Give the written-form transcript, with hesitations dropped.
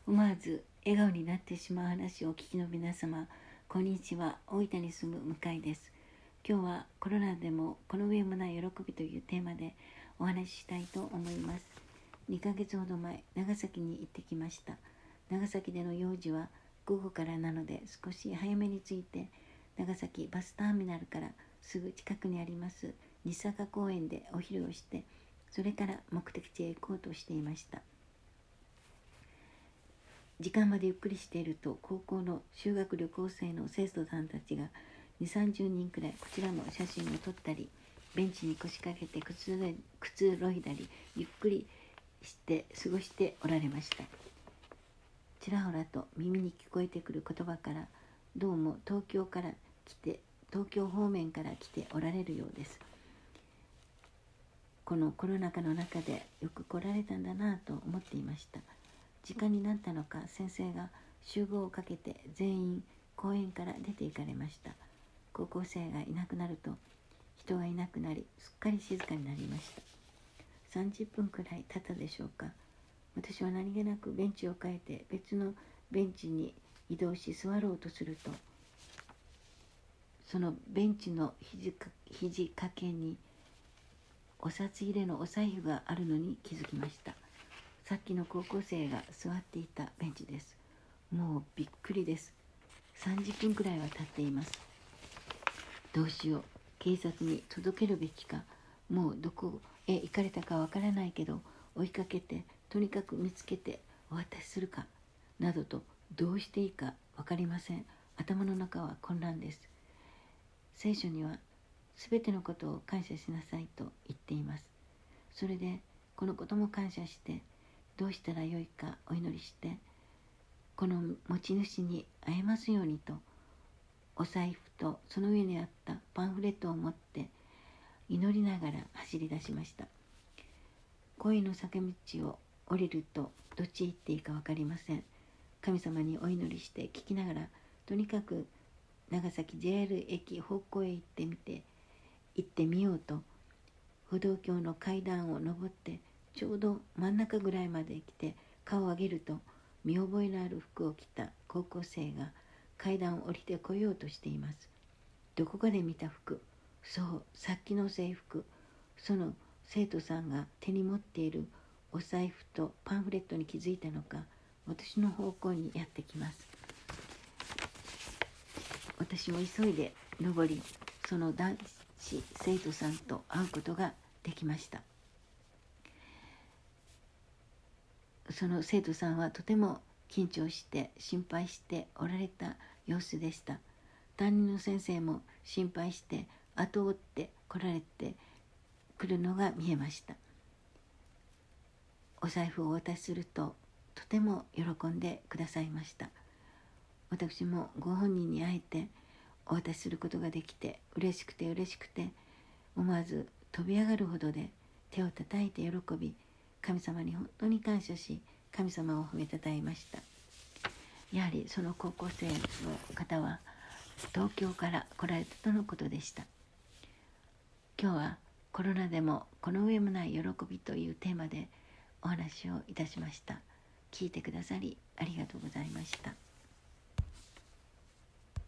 思わず笑顔になってしまう話をお聞きの皆様、こんにちは。大分に住む向井です。今日はコロナでもこの上もない喜びというテーマでお話ししたいと思います。2ヶ月ほど前、長崎に行ってきました。長崎での用事は午後からなので少し早めに着いて、長崎バスターミナルからすぐ近くにあります日坂公園でお昼をして、それから目的地へ行こうとしていました。時間までゆっくりしていると、高校の修学旅行生の生徒さんたちが2、30人くらいこちらの写真を撮ったり、ベンチに腰掛けてくつろいだり、ゆっくりして過ごしておられました。ちらほらと耳に聞こえてくる言葉から、どうも東京方面から来ておられるようです。このコロナ禍の中でよく来られたんだなと思っていました。時間になったのか、先生が集合をかけて全員公園から出て行かれました。高校生がいなくなると人がいなくなり、すっかり静かになりました。30分くらい経ったでしょうか。私は何気なくベンチを変えて別のベンチに移動し座ろうとすると、そのベンチの肘掛けにお札入れのお財布があるのに気づきました。さっきの高校生が座っていたベンチです。もうびっくりです。30分くらいは経っています。どうしよう、警察に届けるべきか、もうどこへ行かれたかわからないけど追いかけて、とにかく見つけてお渡しするかなどと、どうしていいか分かりません。頭の中は混乱です。聖書にはすべてのことを感謝しなさいと言っています。それでこのことも感謝して、どうしたらよいかお祈りして、この持ち主に会えますようにと、お財布とその上にあったパンフレットを持って祈りながら走り出しました。恋の坂道を降りるとどっちへ行っていいか分かりません。神様にお祈りして聞きながら、とにかく長崎 JR 駅方向へ行ってみようと、歩道橋の階段を上って、ちょうど真ん中ぐらいまで来て顔を上げると、見覚えのある服を着た高校生が階段を降りてこようとしています。どこかで見た服、そう、さっきの制服。その生徒さんが手に持っているお財布とパンフレットに気づいたのか、私の方向にやってきます。私も急いで登り、その男子生徒さんと会うことができました。その生徒さんはとても緊張して心配しておられた様子でした。担任の先生も心配して後を追って来られてくるのが見えました。お財布をお渡しすると、とても喜んでくださいました。私もご本人に会えてお渡しすることができて、嬉しくて思わず飛び上がるほどで手を叩いて喜び、神様に本当に感謝し、神様を褒めたたえました。やはりその高校生の方は東京から来られたとのことでした。今日はコロナでもこの上もない喜びというテーマでお話をいたしました。聞いてくださりありがとうございました。